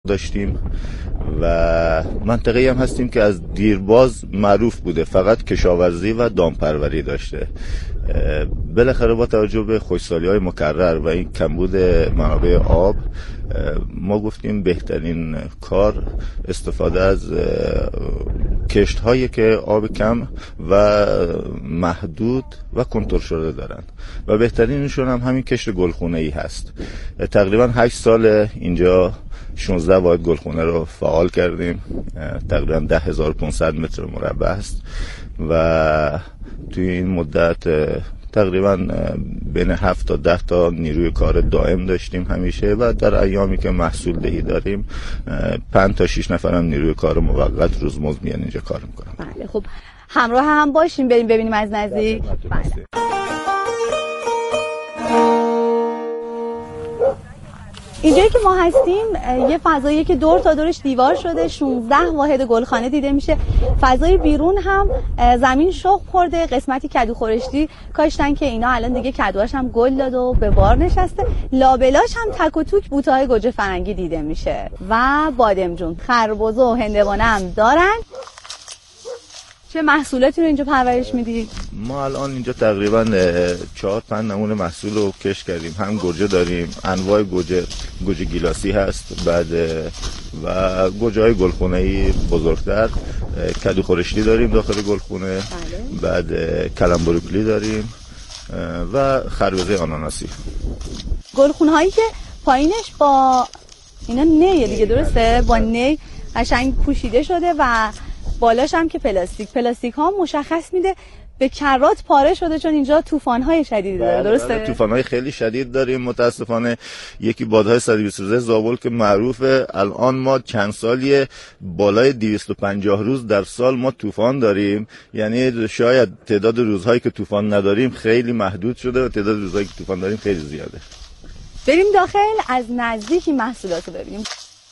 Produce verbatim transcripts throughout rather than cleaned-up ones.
داشتیم و منطقه‌ای هم هستیم که از دیرباز معروف بوده، فقط کشاورزی و دامپروری داشته. بالاخره با توجه به خشکسالی‌های مکرر و این کمبود منابع آب، ما گفتیم بهترین کار استفاده از کشت‌هایی که آب کم و محدود و کنترل شده دارن و بهترینشون هم همین کشت گلخونه‌ای هست. تقریبا هشت سال اینجا شانزده واحد گلخونه رو فعال کردیم، تقریبا ده هزار و پانصد متر مربع است و توی این مدت تقریبا بین هفت تا ده تا نیروی کار دائم داشتیم همیشه و در ایامی که محصول دهی داریم پنج تا شش نفر هم نیروی کار موقت روزمزد میان اینجا کار میکنن. بله خب همراه هم باشیم بریم ببینیم از نزدیک. بله. اینجایی که ما هستیم یه فضایی که دور تا دورش دیوار شده، شانزده واحد گلخانه دیده میشه. فضای بیرون هم زمین شخم خورده، قسمتی کدو خورشتی کاشتن که اینا الان دیگه کدوهاش هم گل داد و به بار نشسته. لابلاش هم تک و توک بوته‌های گوجه فرنگی دیده میشه و بادمجون، خربزه و هندوانه هم دارن. چه محصولاتی رو اینجا پرورش میدید؟ ما الان اینجا تقریبا چهار پنج نمونه محصول رو کشت کردیم. هم گوجه داریم، انواع گوجه، گوجه گیلاسی هست، بعد و گوجه های گلخونه‌ای بزرگتر، کدو خورشتی داریم داخل گلخونه، بله. بعد کلم بروکلی داریم و خربزه آناناسی. گلخونه هایی که پایینش با اینا نیه دیگه، درسته؟ با نی قشنگ پوشیده شده و بالاش هم که پلاستیک پلاستیک ها مشخص میده به کرات پاره شده، چون اینجا طوفان های شدیدی داره، درسته؟ طوفان های خیلی شدید داریم متاسفانه. یکی بادهای صد و بیست و سه زابل که معروفه، الان ما چند سالیه بالای دویست و پنجاه روز در سال ما طوفان داریم، یعنی شاید تعداد روزهایی که طوفان نداریم خیلی محدود شده و تعداد روزهایی که طوفان داریم خیلی زیاده. بریم داخل از نزدیکی محصولات رو ببینیم.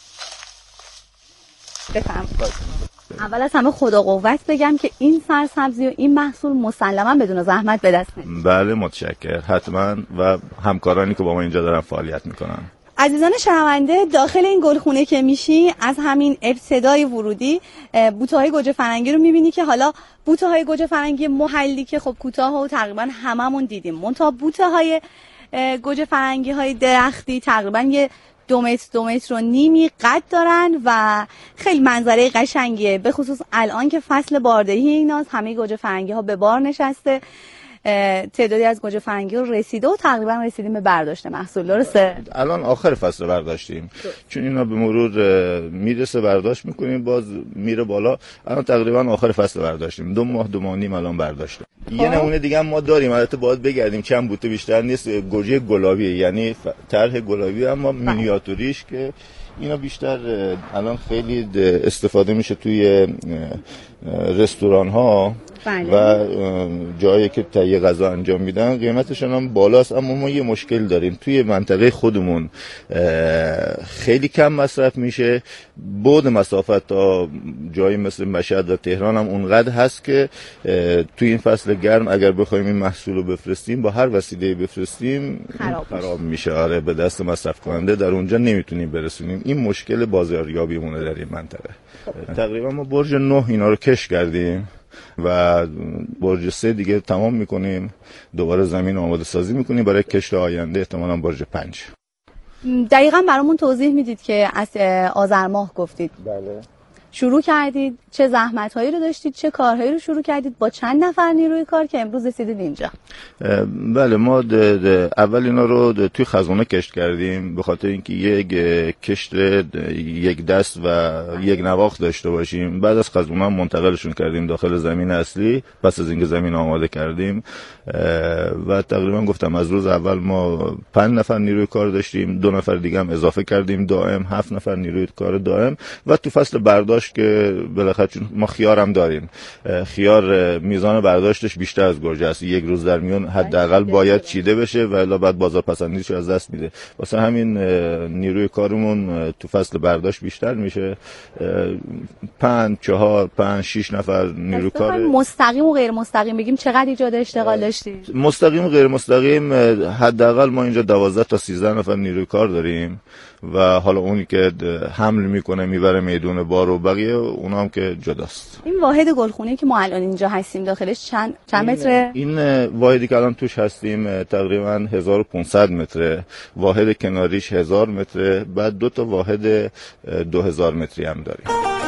بفهم. اول از همه خدا قوت بگم که این سرسبزی و این محصول مسلما بدون زحمت به دست نمیاد. بله متشکرم، حتما، و همکارانی که با ما اینجا دارن فعالیت میکنن. عزیزان شنونده، داخل این گلخونه که میشی از همین ابتدای ورودی بوته‌های گوجه فرنگی رو میبینی که حالا بوته‌های گوجه فرنگی محلی که خب کوتاه و تقریبا هممون دیدیم، منتها بوته‌های گوجه فرنگی های درختی تقریبا یه دو متر دو متر و نیمی قد دارن و خیلی منظره قشنگیه، به خصوص الان که فصل باردهی ایناست، همه گوجه فرنگی ها به بار نشسته. تعدادی از گوجه فرنگی رو رسیده و تقریبا رسیدیم به برداشت محصول، درسته؟ الان آخر فصل برداشتیم، چون اینا به مرور میرسه برداشت میکنیم، باز میره بالا. الان تقریبا آخر فصل برداشتیم، دو ماه دو ماه نیم الان برداشتیم. یه نمونه دیگه هم ما داریم، البته باید بگردیم چند بوته بیشتر نیست، گوجه گلابی، یعنی طرح گلابی اما مینیاتوریش که اینا بیشتر الان خیلی استفاده میشه توی رستوران ها بله. و جایی که تهیه غذا انجام میدن قیمتشون هم بالاست، اما ما یه مشکل داریم توی منطقه خودمون خیلی کم مصرف میشه. بعد مسافت تا جایی مثل مشهد و تهران هم اونقدر هست که توی این فصل گرم اگر بخوایم این محصول رو بفرستیم با هر وسیله بفرستیم خراب, خراب میشه. آره به دست مصرف کننده در اونجا نمیتونیم برسونیم. این مشکل بازاریابیمونه در این منطقه. تقریبا ما برج نه اینا رو کش کردیم و برج سه دیگه تمام میکنیم، دوباره زمین آماده سازی میکنیم برای کشت آینده، احتمالاً برج پنج. دقیقاً برامون توضیح میدید که از آذر ماه گفتید بله شروع کردید، چه زحمت‌هایی رو داشتید، چه کارهایی رو شروع کردید، با چند نفر نیروی کار که امروز رسیدید اینجا؟ بله ما ده ده اول اینا رو توی خزانه کشت کردیم به خاطر اینکه یک کشت یک دست و یک نواخت داشته باشیم. بعد از خزانه منتقلشون کردیم داخل زمین اصلی، پس از اینکه زمین آماده کردیم و تقریبا گفتم از روز اول ما پنج نفر نیروی کار داشتیم، دو نفر دیگه هم اضافه کردیم دائم، هفت نفر نیروی کار دائم. و تو فصل برداشت که بالاخره چون ما خیار هم داریم، خیار میزان برداشتش بیشتر از گوجه است، یک روز در میون حداقل باید چیده بشه و الا بعد بازار پسندیش از دست میده. واسه همین نیروی کارمون تو فصل برداشت بیشتر میشه، پنج چهار پنج شش نفر نیروی کار. مستقیم و غیر مستقیم بگیم چقدر ایجاد اشتغال داشتید؟ مستقیم و غیر مستقیم حداقل ما اینجا دوازده تا سیزده نفر نیروی کار داریم و حالا اونی که حمل میکنه میبره میدون بار و بقیه اونا هم که جداست. این واحد گلخونه که ما الان اینجا هستیم داخلش چند چند متره؟ این, این واحدی که الان توش هستیم تقریبا هزار و پانصد متره، واحد کناریش هزار متره، بعد دو تا واحد دو هزار متری هم داریم.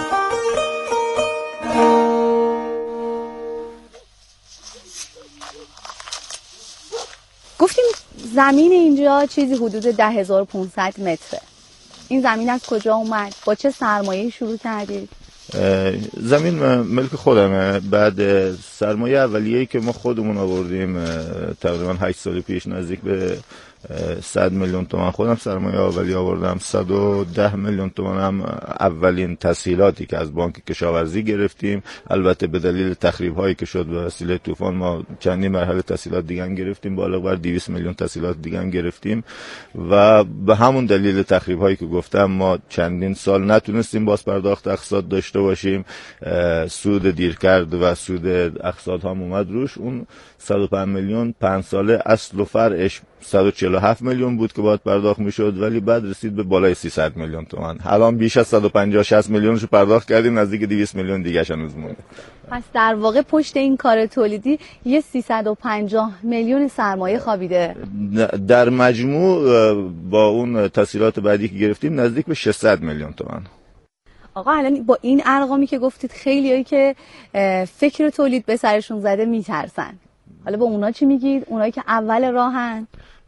گفتیم زمین اینجا چیزی حدود ده هزار و پانصد متره. این زمین از کجا اومد؟ با چه سرمایه‌ای شروع کردید؟ زمین ملک خودمه. بعد سرمایه اولیه‌ای که ما خودمون آوردیم تقریبا هشت سال پیش نزدیک به صد میلیون تومان خودم سرمایه اولیه آوردم. صد و ده میلیون تومان هم اولین تسهیلاتی که از بانک کشاورزی گرفتیم. البته به دلیل تخریب هایی که شد به وسیله طوفان ما چندین مرحله تسهیلات دیگه هم گرفتیم، بالا بر دویست میلیون تسهیلات دیگه هم گرفتیم و به همون دلیل تخریب هایی که گفتم ما چندین سال نتونستیم باز پرداخت اقساط داشته باشیم. سود دیر کرد و سود اقساط هم اومد روش. اون صد و پنج میلیون پنج ساله اصل و فرعش صد و چهل و هفت میلیون بود که باید پرداخت میشد، ولی بعد رسید به بالای سیصد میلیون تومان. الان بیش از صد و پنجاه شصت میلیونشو پرداخت کردیم، نزدیک دویست میلیون دیگه اش هنوز مونده. پس در واقع پشت این کار تولیدی یه سیصد و پنجاه میلیون سرمایه خوابیده. در مجموع با اون تسهیلات بعدی که گرفتیم نزدیک به ششصد میلیون تومان. آقا الان با این ارقامی که گفتید خیلیایی که فکر تولید به سرشون زده میترسن، حالا با اونا چی میگید؟ اونایی که اول راهن؟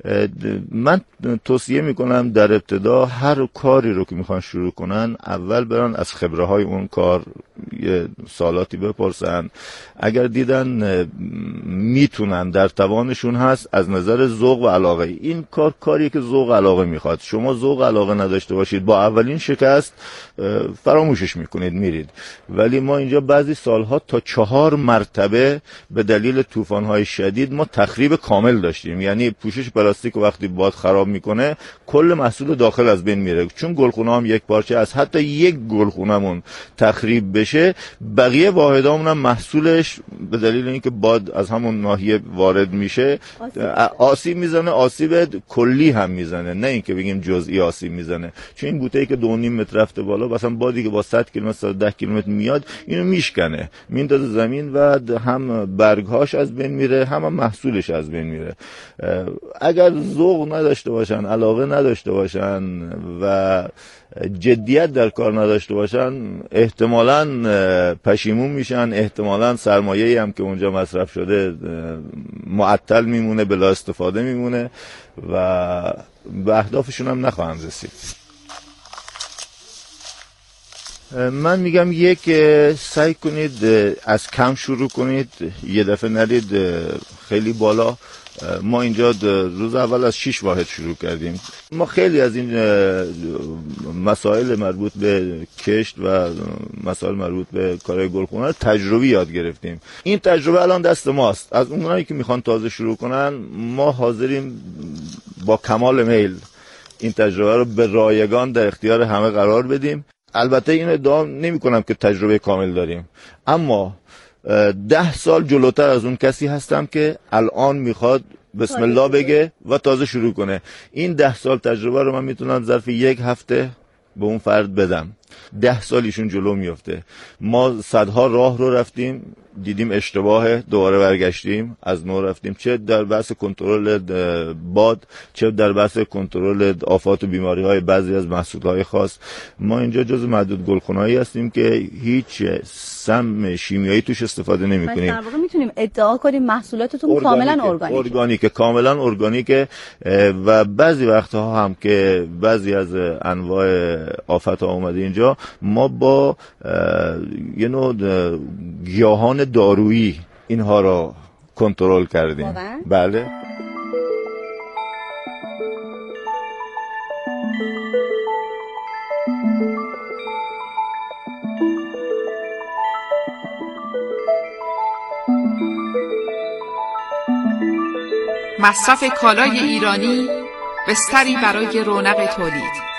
من توصیه میکنم در ابتدا هر کاری رو که میخوان شروع کنن اول برن از خبره های اون کار یه سوالاتی بپرسن. اگر دیدن میتونن، در توانشون هست، از نظر ذوق و علاقه، این کار کاریه که ذوق و علاقه میخواد. شما ذوق و علاقه نداشته باشید با اولین شکست فراموشش میکنید میرید. ولی ما اینجا بعضی سالها تا چهار مرتبه به دلیل طوفان‌های شدید ما تخریب کامل داشتیم. یعنی پوشش پلاستیک وقتی باد خراب میکنه کل محصول داخل از بین میره. چون گلخونه هم یک پارچه از حتی یک گلخونهمون تخریب بشه بقیه واحدامون هم محصولش به دلیل اینکه باد از همون ناحیه وارد میشه آسیب میزنه، آسیب کلی هم میزنه، نه اینکه بگیم جزئی آسیب میزنه. چون این بوته‌ای که دو نیم متر رفته بالا مثلا بادی که با صد کیلومتر صد و ده کیلومتر میاد اینو میشکنه میندازه زمین و هم برگهاش از بین میره هم, هم محصولش از بین میره. اگر ذوق نداشته باشن، علاقه نداشته باشن و جدیت در کار نداشته باشن احتمالاً پشیمون میشن، احتمالاً سرمایه‌ای هم که اونجا مصرف شده معطل میمونه، بلا استفاده میمونه و به اهدافشون هم نخواهند رسید. من میگم یک سعی کنید از کم شروع کنید، یه دفعه نرید خیلی بالا. ما اینجا روز اول از شش واحد شروع کردیم. ما خیلی از این مسائل مربوط به کشت و مسائل مربوط به کارهای گلخونه تجربی یاد گرفتیم. این تجربه الان دست ماست. از اونایی که میخوان تازه شروع کنن ما حاضریم با کمال میل این تجربه رو به رایگان در اختیار همه قرار بدیم. البته این ادعا نمی کنم که تجربه کامل داریم، اما ده سال جلوتر از اون کسی هستم که الان میخواد بسم الله بگه و تازه شروع کنه. این ده سال تجربه رو من میتونم ظرف یک هفته به اون فرد بدم. ده سالیشون جلو میفته. ما صدها راه رو رفتیم، دیدیم اشتباه، دوباره برگشتیم از نو رفتیم، چه در بحث کنترل باد، چه در بحث کنترل آفات و بیماری های بعضی از محصولات خاص. ما اینجا جز معدود گلخونه‌ای هستیم که هیچ سم شیمیایی توش استفاده نمی‌کنیم. در واقع میتونیم ادعا کنیم محصولاتتون کاملا ارگانیکه. ارگانیکه، کاملا ارگانیکه و بعضی وقتها هم که بعضی از انواع آفات ها اومده اینجا ما با یه نوع گیاهان دارویی اینها را کنترل کردیم. واقعا؟ بله. مصرف کالای ایرانی بستری برای رونق تولید.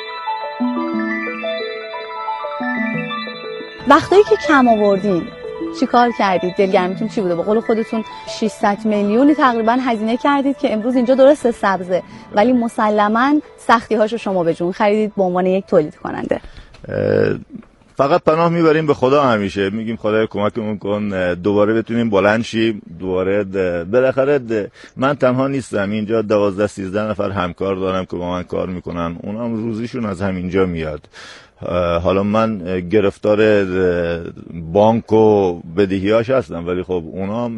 وقتایی که کم آوردین چیکار کردید؟ دلگرمیتون چی بوده؟ به قول خودتون ششصد میلیونی تقریبا هزینه کردید که امروز اینجا درست سبزه، ولی مسلماً سختی‌هاشو شما به جون خریدید به عنوان یک تولید کننده. فقط پناه میبریم به خدا، همیشه میگیم خدای کمکمون کن دوباره بتونیم بلند شیم. دوباره بالاخره من تنها نیستم اینجا، دوازده سیزده نفر همکار دارم که با من کار میکنن، اونم روزیشون از همینجا میاد. حالا من گرفتار بانک و بدهیاش هستم، ولی خب اونام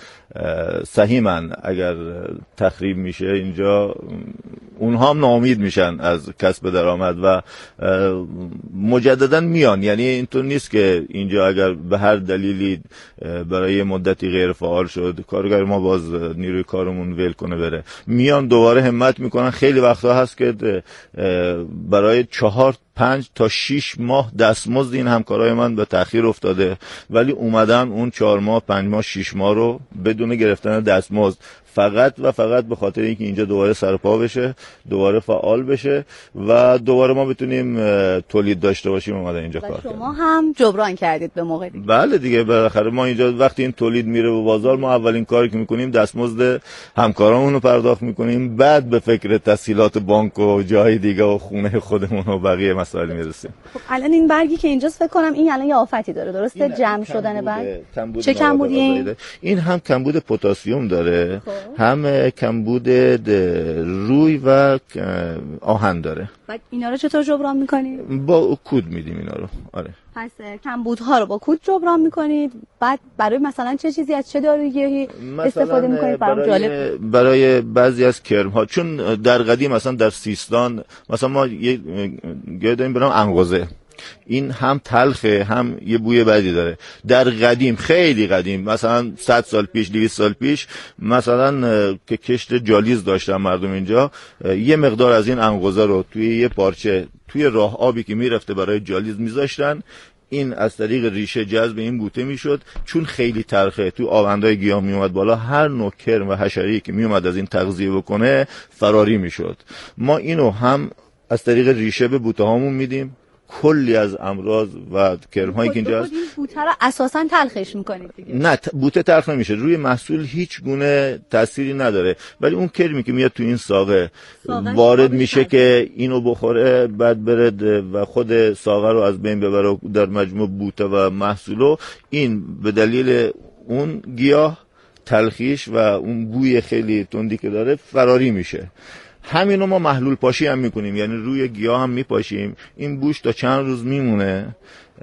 سهیمن. اگر تخریب میشه اینجا اونها هم ناامید میشن از کسب درآمد و مجددا میان. یعنی اینطور نیست که اینجا اگر به هر دلیلی برای مدتی غیر فعال شد کارگر ما باز نیروی کارمون ول کنه بره، میان دوباره همت میکنن. خیلی وقتا هست که برای چهار پنج تا شیش ماه دستمزد این همکارای من به تأخیر افتاده، ولی اومدن اون چهار ماه پنج ماه شیش ماه رو بدون گرفتن دستمزد فقط و فقط به خاطر اینکه اینجا دوباره سرپا بشه، دوباره فعال بشه و دوباره ما بتونیم تولید داشته باشیم اومدن اینجا کار کردن. شما هم جبران کردید به موقع دیگه. بله دیگه، بالاخره ما اینجا وقتی این تولید میره به بازار، ما اولین کاری که میکنیم دستمزد همکارامون رو پرداخت میکنیم، بعد به فکر تسهیلات بانک و جای دیگه و خونه خودمون و بقیه مسائل میرسیم. خب الان این برگی که اینجاست فکر کنم این الان یه آفتی داره، درسته؟ جمع شدن برگ. چه کمبودی این؟ این هم کمبود پتاسیم داره، هم کمبود روی و آهن داره. بعد اینا رو چطور جبران میکنید؟ با کود میدیم اینا رو. آره. پس کمبودها رو با کود جبران میکنید. بعد برای مثلا چه چیزی از چه دارویی استفاده میکنید؟ برای جالب برای بعضی از کرم ها، چون در قدیم مثلا در سیستان مثلا ما یه گیاه داریم به نام انقوزه، این هم تلخه هم یه بوی بدی داره. در قدیم، خیلی قدیم، مثلا صد سال پیش، دویست سال پیش، مثلا که کشت جالیز داشتن مردم اینجا، یه مقدار از این انقوزه رو توی یه پارچه توی راه آبی که میرفته برای جالیز میذاشتن، این از طریق ریشه جذب این بوته میشد. چون خیلی تلخه، تو آوندهای گیاه میومد بالا، هر نوع کرم و حشره‌ای که میومد از این تغذیه بکنه فراری میشد. ما اینو هم از طریق ریشه به بوته هامون میدیم، کلی از امراض و کرم هایی که اینجا هست. بوته رو اساسا تلخش میکنید دیگه؟ نه، بوته تلخ نمیشه، روی محصول هیچ گونه تأثیری نداره، ولی اون کرمی که میاد تو این ساقه وارد میشه که اینو بخوره، بعد برد و خود ساقه رو از بین ببره در مجموع بوته و محصولو، این به دلیل اون گیاه تلخیش و اون بوی خیلی تندی که داره فراری میشه. همینو ما محلول پاشی هم میکنیم، یعنی روی گیاه هم میپاشیم، این بوش تا چند روز میمونه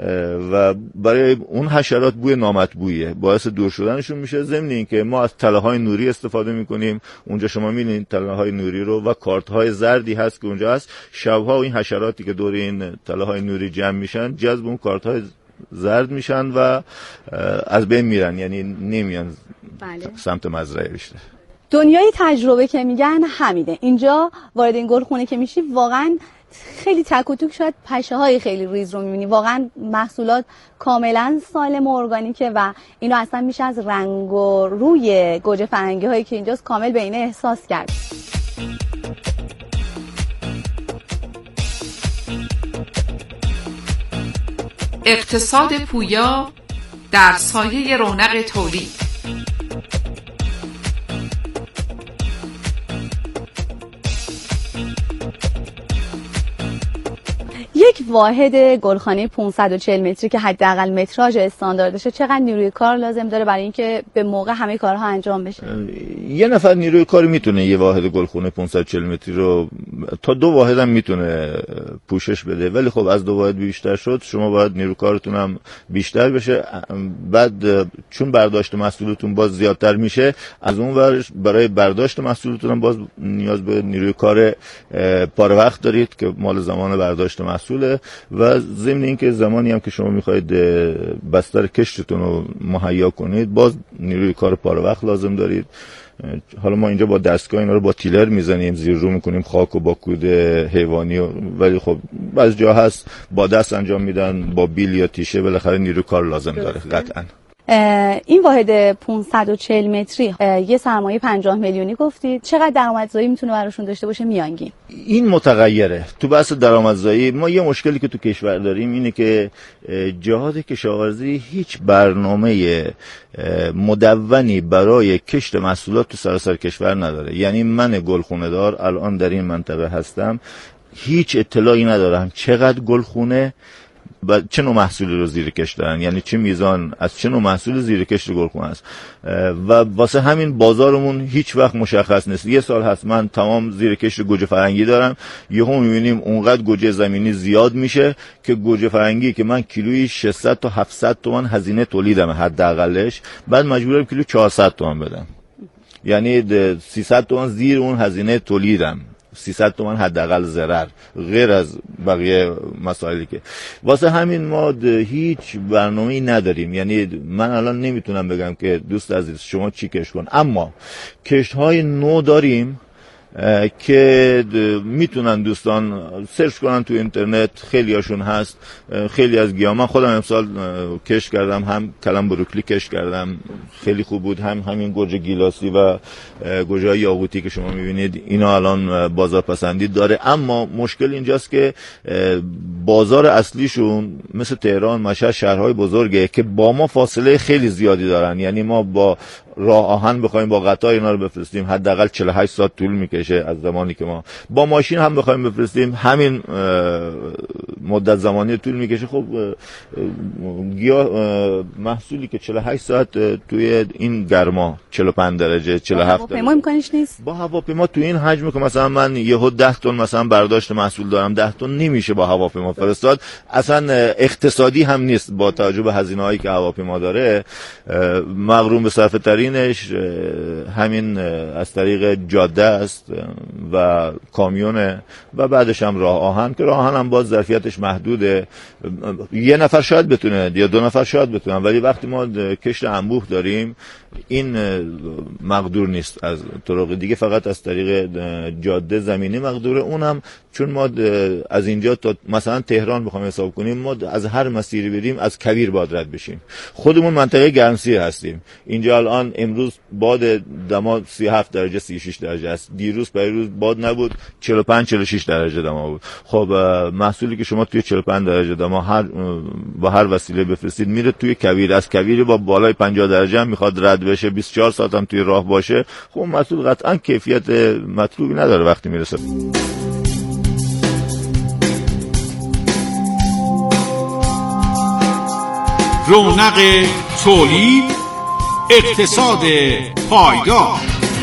و برای اون حشرات بوی نامطبوعیه، باعث دور شدنشون میشه. ضمن اینکه ما از تله های نوری استفاده میکنیم، اونجا شما میبینید تله های نوری رو، و کارت های زردی هست که اونجا هست. شبها این حشراتی که دور این تله های نوری جمع میشن جذب اون کارت های زرد میشن و از بین میرن، یعنی نمیان بله. سمت مزرعه بیشتر. دنیای تجربه که میگن همینه. اینجا وارد این گلخونه که میشی واقعا خیلی تک و توک، شاید پشه های خیلی ریز رو میبینی. واقعا محصولات کاملا سالم و ارگانیکه و اینو اصلا میشه از رنگ و روی گوجه فرنگی هایی که اینجاست کامل به اینه احساس کرد. اقتصاد پویا در سایه رونق تولید. یک واحد گلخانه پانصد و چهل متری که حداقل متراژ استانداردشه چقدر نیروی کار لازم داره برای اینکه به موقع همه کارها انجام بشه؟ یه نفر نیروی کار میتونه یه واحد گلخانه پانصد و چهل متری رو، تا دو واحد هم میتونه پوشش بده، ولی خب از دو واحد بیشتر شد شما باید نیروی کارتون هم بیشتر بشه. بعد چون برداشت محصولتون باز زیادتر میشه، از اون ور برای برداشت محصولتون هم باز نیاز به نیروی کار پاره وقت دارید که مال زمان برداشت محصول، و ضمن اینکه زمانی هم که شما میخواید بستر کشتتون رو مهیا کنید باز نیروی کار پاره وقت لازم دارید. حالا ما اینجا با دستگاه اینا رو با تیلر میزنیم، زیر رو میکنیم خاک و با کود حیوانی و، ولی خب بعضی جا هست با دست انجام میدن، با بیل یا تیشه، بالاخره نیروی کار لازم داره قطعا. این واحد پانصد و چهل متری یه سرمایه پنجاه میلیونی گفتید، چقدر درآمدزایی میتونه براشون داشته باشه میانگین؟ این متغیره. تو بحث درآمدزایی ما یه مشکلی که تو کشور داریم اینه که جهاد کشاورزی هیچ برنامه مدونی برای کشت محصولات تو سراسر کشور نداره. یعنی من گلخونه دار الان در این منطقه هستم، هیچ اطلاعی ندارم چقدر گلخونه و چه نوع محصولی رو زیر کشت دارن، یعنی چه میزان از چه نوع محصول زیر کشت گلخونه است و واسه همین بازارمون هیچ وقت مشخص نیست. یه سال هست من تمام زیر کشت گوجه فرنگی دارم، یهو میبینیم اونقدر گوجه زمینی زیاد میشه که گوجه فرنگی که من کیلویی ششصد تا هفتصد تومان هزینه تولیدم حداقلش، بعد مجبورم کیلو چهارصد تومان بدم، یعنی سیصد تومان زیر اون هزینه تولیدم، سیصد تومان حداقل ضرر، غیر از بقیه مسائلی که واسه همین ما هیچ برنامه‌ای نداریم. یعنی من الان نمیتونم بگم که دوست عزیز شما چی کشت کن، اما کشت‌های نو داریم که میتونن دوستان سرچ کنن تو اینترنت، خیلی هاشون هست. خیلی از گیاه من خودم امسال کشت کردم، هم کلم بروکلی کشت کردم، خیلی خوب بود، هم همین گوجه گیلاسی و گوجه یاقوتی که شما میبینید اینا الان بازار پسندی داره. اما مشکل اینجاست که بازار اصلیشون مثل تهران، مشهد، شهرهای بزرگه که با ما فاصله خیلی زیادی دارن. یعنی ما با راه آهن بخوایم با قطار اینا رو بفرستیم حداقل چهل و هشت ساعت طول میکشه از زمانی که ما با ماشین هم بخوایم بفرستیم همین مدت زمانی طول میکشه. خب گیاه محصولی که چهل و هشت ساعت توی این گرما چهل و پنج درجه چهل و هفت درجه هواپیما امکانش نیست. با هواپیما تو این حجم که مثلا من یهو ده تن مثلا برداشت محصول دارم، ده تن نمیشه با هواپیما فرستاد، اصلا اقتصادی هم نیست با توجه به هزینه‌هایی که هواپیما داره. مغروم به صرفه ترینش همین از طریق جاده است و کامیونه و بعدش هم راه آهن که راه آهن هم باز ظرفیتش محدوده، یه نفر شاید بتونه یا دو نفر شاید بتونن، ولی وقتی ما کشت انبوه داریم این مقدور نیست از طرق دیگه، فقط از طریق جاده زمینی مقدوره. اونم چون ما از اینجا تا مثلا تهران بخوایم حساب کنیم، ما از هر مسیری بریم از کویر باید رد بشیم. خودمون منطقه گرمسیر هستیم، اینجا الان امروز باد دما سی و هفت درجه سی و شش درجه است، دیروز پیروز باد نبود چهل و پنج چهل و شش درجه دما بود. خب محصولی که شما توی چهل و پنج درجه دما هر با هر وسیله بفرستید میره توی کویر، از کویر با بالای پنجاه درجه هم میخواد رد بشه، بیست و چهار ساعت هم توی راه باشه، خب محصول قطعا کیفیت مطلوبی نداره وقتی میرسه. رونق تولید، اقتصاد پایدار.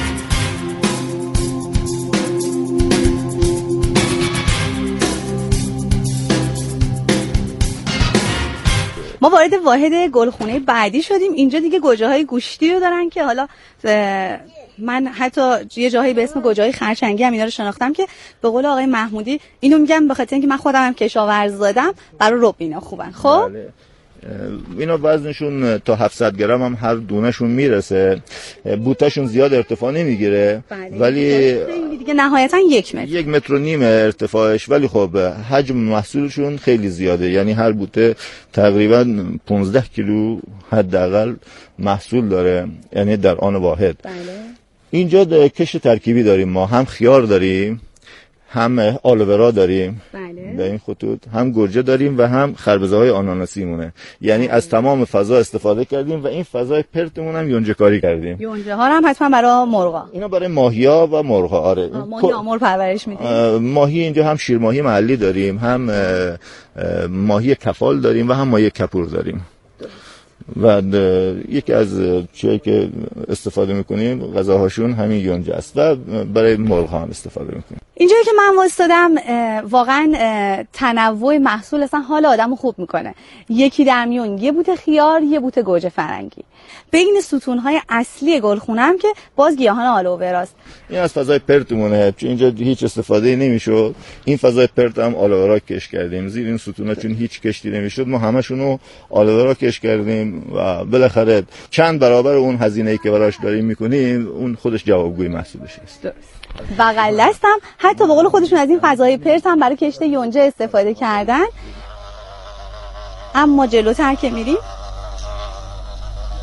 ما وارد واحد گلخونه بعدی شدیم. اینجا دیگه گوجه های گوشتی رو دارن که حالا من حتی یه جاهایی به اسم گوجه های خرچنگی هم اینا رو شناختم که به قول آقای محمودی اینو میگم به خاطر اینکه من خودم هم کشاورز زادم، برای رب اینا خوبن. خب بله. اینا وزنشون تا هفتصد گرم هم هر دونهشون میرسه، بوتهشون زیاد ارتفاع نمیگیره، بله. ولی دیگه نهایتا یک متر یک متر و نیم ارتفاعش، ولی خب حجم محصولشون خیلی زیاده. یعنی هر بوته تقریبا پانزده کیلو حداقل محصول داره، یعنی در آن واحد. بله. اینجا کشت ترکیبی داریم، ما هم خیار داریم، هم آلوورا داریم، بله. در این خطوط هم گوجه داریم و هم خربزه های آناناسی مونه. یعنی بله. از تمام فضا استفاده کردیم و این فضای پرتمون هم یونجه کاری کردیم. یونجه ها هم حتما برای مرغا. اینا برای ماهیا و مرغا. آره. ماهی آمور پرورش میدیم. ماهی اینجا هم شیرماهی محلی داریم، هم ماهی کفال داریم و هم ماهی کپور داریم. و یکی از چیزایی که استفاده میکنیم غذاهاشون همین یونجه است و برای مرغ هم استفاده میکنیم. اینجایی که من واسطادم واقعا تنوع محصول اصلا حال آدمو خوب میکنه. یکی در میون یه بوته خیار، یه بوته گوجه فرنگی. بین ستونهای اصلی گلخونه هم که باز گیاهان آلووراست. این از فضای پرتمونه، چون اینجا هیچ استفاده نمیشد. این فضای پرت هم آلوورا کش کردیم زیر این ستونا، چون هیچ کشتی نمیشد ما همشونو آلوورا کش کردیم و بالاخره چند برابر اون هزینه‌ای که براش داریم میکنیم اون خودش جوابگوی محصولش است. بغل دستم حتی به قول خودشون از این فضای پرت هم برای کشت یونجه استفاده کردن. اما جلوتر که میریم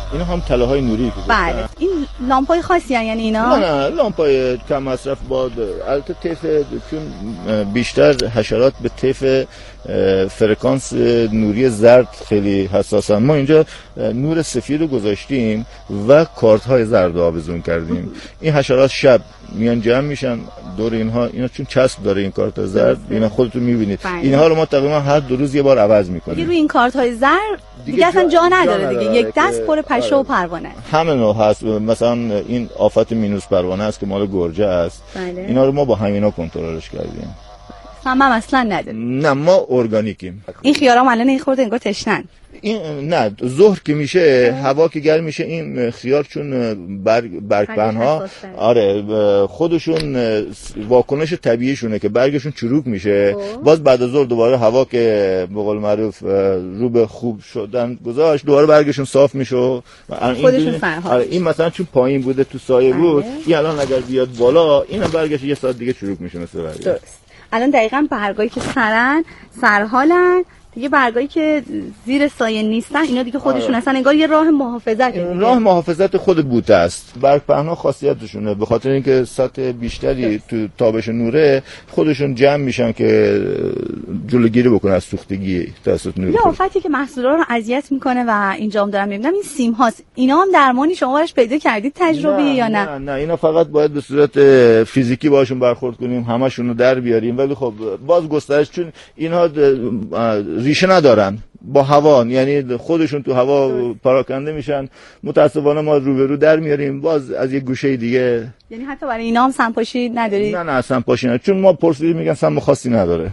اینا هم تله‌های نوری که بله. این لامپای خاصی هستن یعنی اینا؟ نه نه لامپای کم مصرف باد. البته طیف چون بیشتر حشرات به طیف فرکانس نوری زرد خیلی حساسن. ما اینجا نور سفید رو گذاشتیم و کارت های زرد رو آویزون کردیم. این حشرات شب میان جمع میشن دور اینها، اینا چون چسب داره این کارت زرد، اینا خودتون میبینید اینها رو ما تقریبا هر دو روز یه بار عوض میکنیم. دیگه روی این کارت های زرد دیگه, دیگه اصلا جا نداره دیگه, دیگه. یک دست پر پشه و پروانه. همه نوع هست. مثلا این آفت مینوس پروانه است که مال گرجه است. بله. اینا رو ما با همینا کنترلش کردیم. سمم اصلا نداریم. نه ما ارگانیکیم. این خیارام الان این خورده انگار تشنن. این نه ظهر که میشه هوا که گرم میشه این خیار چون برگ برگپنها آره خودشون واکنش طبیعیشونه که برگشون چروک میشه. اوه. باز بعد از ظهر دوباره هوا که به قول معروف رو به خوب شدن گذاشت دوباره برگشون صاف میشه. خودشون فرها. آره این مثلا چون پایین بوده تو سایه بود این الان اگر بیاد بالا اینا برگشت یه ساعت دیگه چروک میشه مثل برگ. درست. الان دقیقاً برگایی که سرن سرحالن دیگه، برگایی که زیر سایه نیستن اینا دیگه خودشون هستن. انگار یه راه محافظت راه محافظت خود بوته است. برگ پهنا خاصیتشونه به خاطر اینکه سطح بیشتری تو تابش نوره خودشون جمع میشن که جلوگیری بکنه از سوختگی توسط نور. یه آفتی که محصولا رو اذیت میکنه و اینجا هم دارم میبینم این سیم هاست. اینا هم درمانی شما براش پیدا کردید تجربی یا نه؟ نه نه اینا فقط باید به صورت فیزیکی باشون برخورد کنیم، همشون رو در بیاریم. ولی خب باز گسترش چون اینها ریشه ندارن با هوا، یعنی خودشون تو هوا پراکنده میشن. متاسفانه ما روبرو در میاریم باز از یه گوشه دیگه. یعنی حتی برای اینا هم سمپاشی نداری؟ نه نه سمپاشی نداره چون ما پرسیدیم میگن سم خاصی نداره.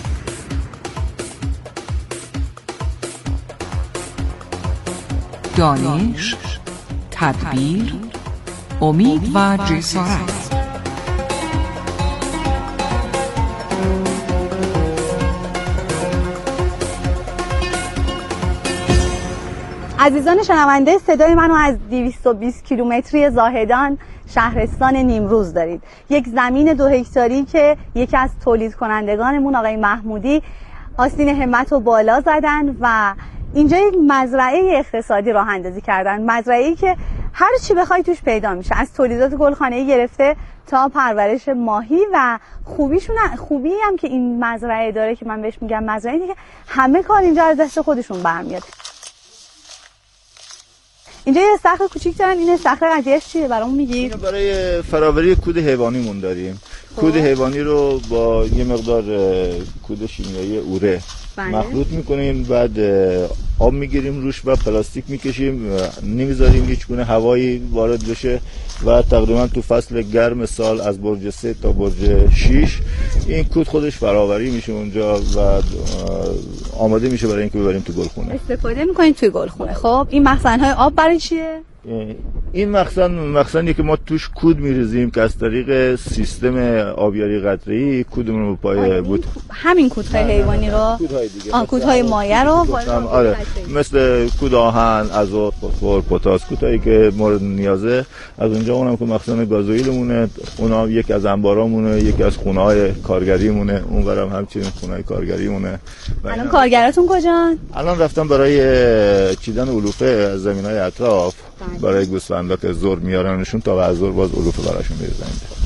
دانش، تدبیر، امید و جسارت. عزیزان شنونده صدای منو از دویست و بیست کیلومتری زاهدان شهرستان نیمروز دارید. یک زمین دو هکتاری که یکی از تولید کنندگانمون آقای محمودی آستین همت رو بالا زدن و اینجا یک مزرعه اقتصادی راه اندازی کردن. مزرعه‌ای که هر چی بخوای توش پیدا میشه، از تولیدات گلخانه‌ای گرفته تا پرورش ماهی. و خوبیشون خوبی هم که این مزرعه داره که من بهش میگم مزرعه دیگه، همه کار اینجا از دست خودشون برمیاد. اینجا یه استخر کوچیک دارن. این استخر قضیهش چیه برامون میگید؟ برای فراوری کود حیوانیمون داریم. کود حیوانی رو با یه مقدار کود شیمیایی اوره مخلوط میکنیم، بعد آب میگیریم روش و پلاستیک میکشیم، نمیذاریم هیچ گونه هوایی وارد بشه و تقریبا تو فصل گرم سال از برج سه تا برج شش این کود خودش فراوری میشه اونجا و آماده میشه برای اینکه ببریم تو گلخونه. استفاده میکنیم توی گلخونه. خب این مخزن‌های آب برای چیه؟ این مخزن مخزنی که ما توش کود میریزیم که از طریق سیستم آبیاری قطره‌ای کودمون رو پای بود. همین کودهای حیوانی رو کودهای دیگه آن کودهای مایع رو آره مثل کود آهن، آزوت، فسفر، پتاس، کودهایی که مورد نیازه از اونجا. اونم که مخزن گازوئیلمونه، اونا یک از انبارامونه، یک از خونه‌های کارگریمونه، اونورم همچنین خونه‌های کارگریمونه. الان کارگراتون کجان؟ الان رفتن برای چیدن علوفه از زمین‌های اطراف برای گوسفندا که زور میارنشون تا بعد زور باز علوفه براشون میریزن.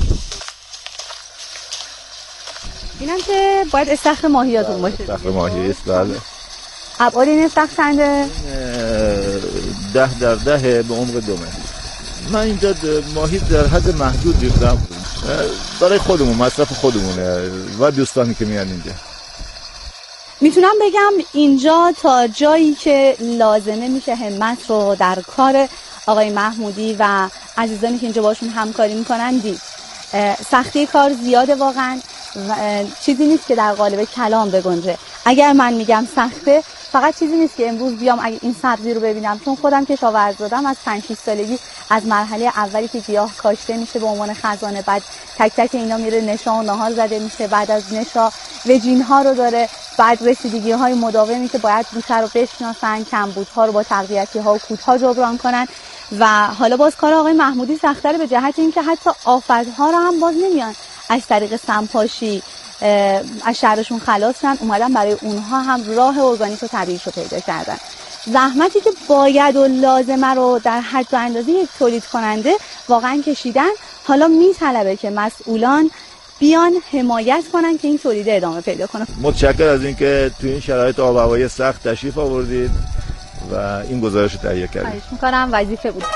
اینم که باید استخر ماهیاتون باشه. استخر ماهی است. بله. ابعاد این استخر چنده؟ ده در ده به عمق دو متر. من اینجا ماهی در حد محدود ریختم برای خودمون، مصرف خودمونه و دوستانی که میان اینجا. میتونم بگم اینجا تا جایی که لازمه میشه همت رو در کار آقای محمودی و عزیزانی که اینجا باشون همکاری میکنن دید. سختی کار زیاده واقعا، چیزی نیست که در قالب کلام بگنجه. اگر من میگم سخته فقط چیزی نیست که امروز بیام اگه این سبزی رو ببینم، چون خودم کشاورزم از پنج شش سالگی از مرحله اولی که گیاه کاشته میشه به عنوان خزانه، بعد تک تک اینا میره نشا و نهار زده میشه، بعد از نشا وجین ها رو داره، بعد رسیدگی های مداومی که باید بوته رو بشناسن، کمبودها رو با تقویتی ها و کودها جبران کنن. و حالا باز کار آقای محمودی سخت‌تره به جهت اینکه حتی آفت‌ها رو هم باز نمیان از طریق سمپاشی از شهرشون خلاص شن، اومدن برای اونها هم راه ارگانیک و طبیعیش رو پیدا کردن. زحمتی که باید و لازمه رو در حد و اندازه یک تولید کننده واقعا کشیدن، حالا میطلبه که مسئولان بیان حمایت کنن که این تولید ادامه پیدا کنه. متشکرم از اینکه تو این شرایط آب و هوایی سخت تشریف آوردید و این گزارش رو تهیه کردید. خواهش می‌کنم، وظیفه بود.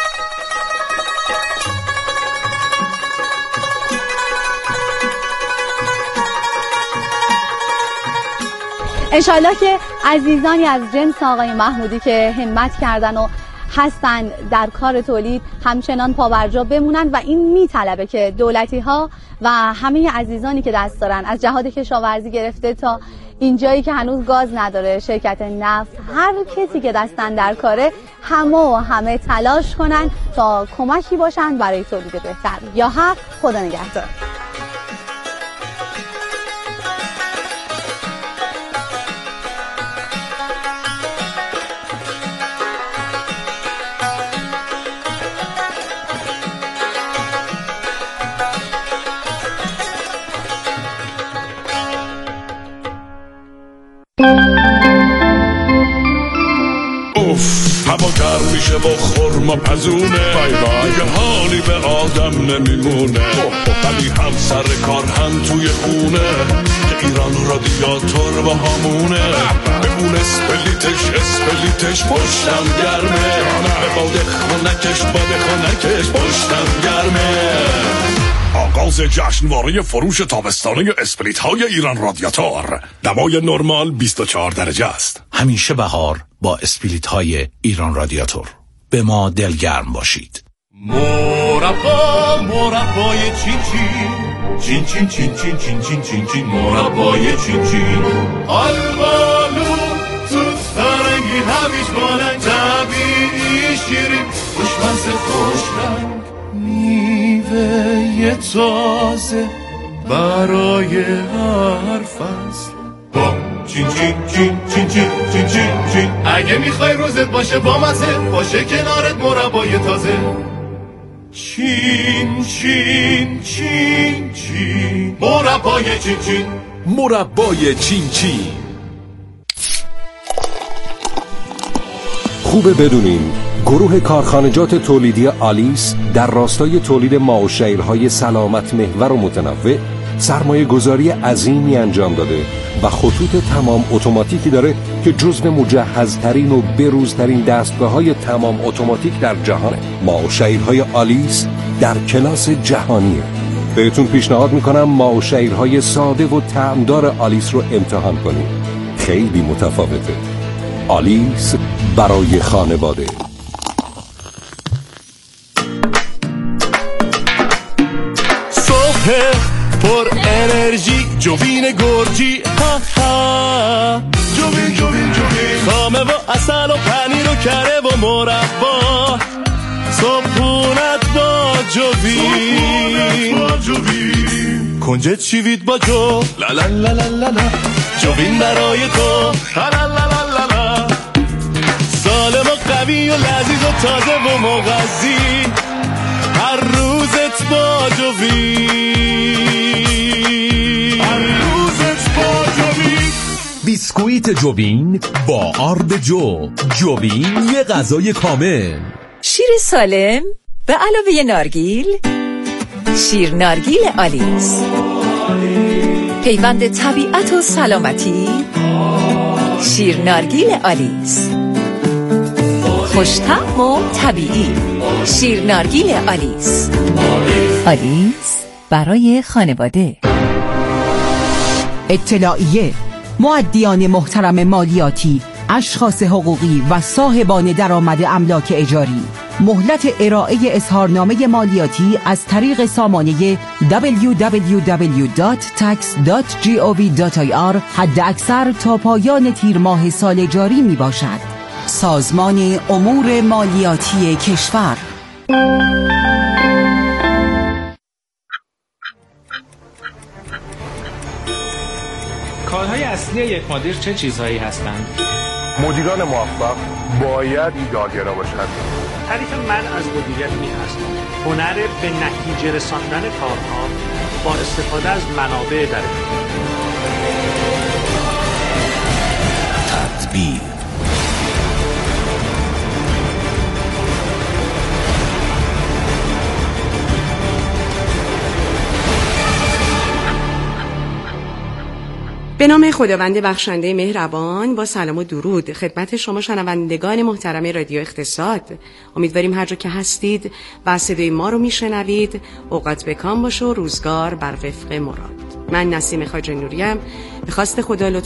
انشالله که عزیزانی از جنس آقای محمودی که همت کردن و هستن در کار تولید همچنان پابرجا بمونن و این میطلبه که دولتی ها و همه عزیزانی که دست دارن از جهاد کشاورزی گرفته تا اینجایی که هنوز گاز نداره، شرکت نفت، هر کسی که دستن در کاره، همه و همه تلاش کنن تا کمکی باشن برای تولید بهتر. یا حق، خدا نگهدار. هوا گرم میشه و خورما پزونه، دیگه حالی به آدم نمیمونه، ولی هم سر کار هم توی خونه که ایران رادیاتور با همونه، بمون اسپلیتش اسپلیتش پشتم گرمه، به باده خونکش باده خونکش پشتم گرمه. آغاز جشنواره فروش تابستانه اسپلیت های ایران رادیاتور. دمای نرمال بیست و چهار درجه است. همیشه بهار با اسپلیت های ایران رادیاتور. به ما دلگرم باشید. مربا مربای چین چین چین چین چین چین چین چین چین مربای چین چین آلبالو توت فرنگی هویج بالنگ طبیعی شیرین خوشمزه خوش رنگ میوه تازه برای هر فصل با چین چین چین چین چین چین چین چین. اگه میخوای روزت باشه با مزه، باشه کنارت مربای تازه. چین چین چین چین مربای چین چین مربای چین چین. خوبه بدونین گروه کارخانجات تولیدی آلیس در راستای تولید ماه‌وشیرهای سلامت محور و متنوع سرمایه گذاری عظیمی انجام داده و خطوط تمام اتوماتیکی داره که جزو مجهزترین و بروزترین دستگاه‌های تمام اتوماتیک در جهانه. ماه‌وشیرهای آلیس در کلاس جهانیه. بهتون پیشنهاد میکنم ماه‌وشیرهای ساده و طعمدار آلیس رو امتحان کنید. خیلی متفاوته. آلیس برای خانواده. صبح پر انرژی جوین گرجی ها ها جوین جوین جوین خامه و اصل و پنیر و کره و مربا صبحونت با جوین کنجد شیوید با جو لا لا لا لا لا جوین برای تو لا لا لا لا لا سالم و قوی و لذیذ و تازه و مغذی هر روزت با جوین هر روزت با جوین. بیسکویت جوین با آرد جو. جوین یه غذای کامل. شیر سالم به علاوه نارگیل. شیر نارگیل آلیس، پیوند طبیعت و سلامتی. شیر نارگیل آلیس، خوش‌طعم و طبیعی. شیر نارگیل آلیس. آلیس برای خانواده. اطلاعیه: مؤدیان محترم مالیاتی، اشخاص حقوقی و صاحبان درآمد املاک اجاری، مهلت ارائه اظهارنامه مالیاتی از طریق سامانه دبلیو دبلیو دبلیو دات تکس دات جی او وی دات آی آر حد اکثر تا پایان تیر ماه سال جاری می باشد. سازمان امور مالیاتی کشور. کارهای اصلی یک مدیر چه چیزهایی هستند؟ مدیران موفق باید ایده‌گرا باشند. تعریف من از مدیریت این است: هنر به نتیجه رساندن کارها با استفاده از منابع در اختیار. تدبیر به نام خداوند بخشنده مهربان، با سلام و درود خدمت شما شنوندگان محترم رادیو اقتصاد. امیدواریم هر جا که هستید و صدای ما رو میشنوید اوقات بکام باشه و روزگار بر وفق مراد. من نسیم خواجه نوریم، به خواست خدا لطفاً